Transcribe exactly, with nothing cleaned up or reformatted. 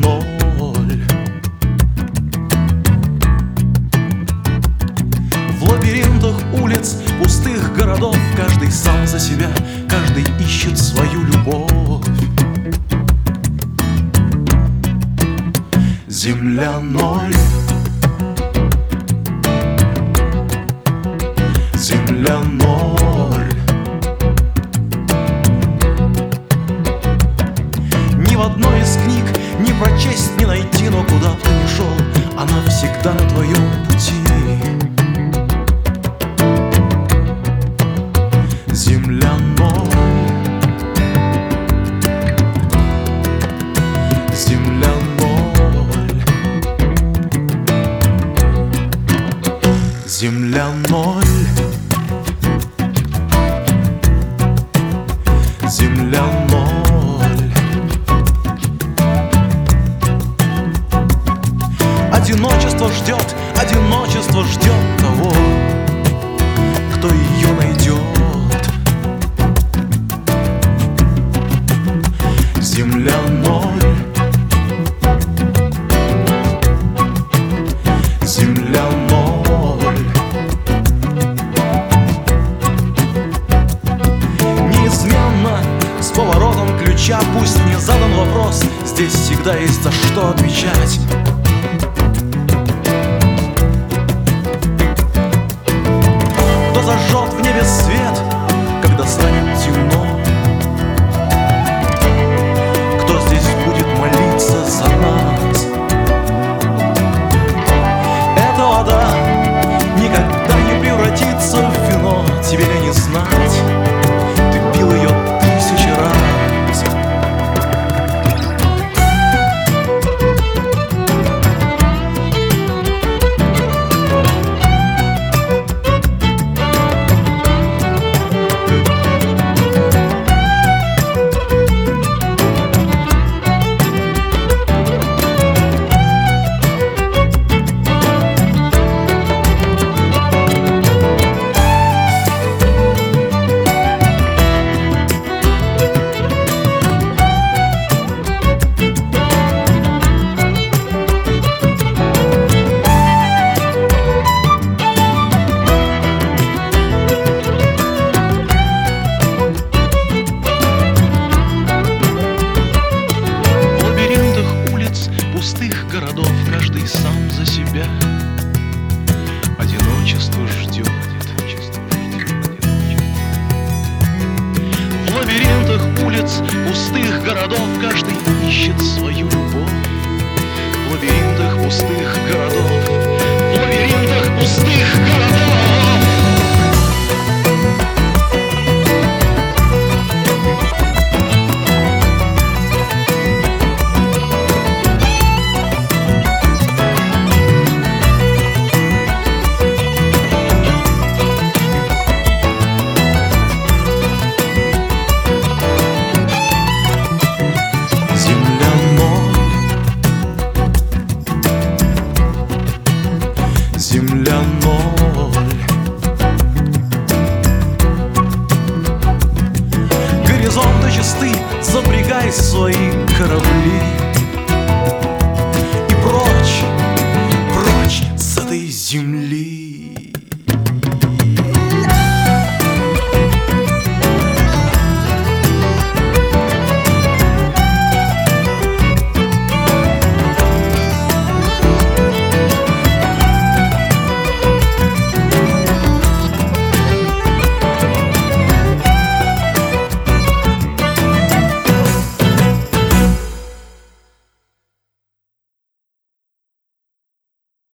ноль. В лабиринтах улиц, пустых городов каждый сам за себя, каждый ищет свою любовь. Земля ноль. Земля ноль. Ни в одной из книг не прочесть, не найти, но куда бы ты ни шел, она всегда на твоем пути. Земля ноль. Земля ноль. Земля ноль. Земля ноль. Одиночество ждет, одиночество ждет того, кто ее найдет. Земля ноль. Земля ноль. Неизменно с поворотом ключа, пусть не задан вопрос, здесь всегда есть за что отвечать.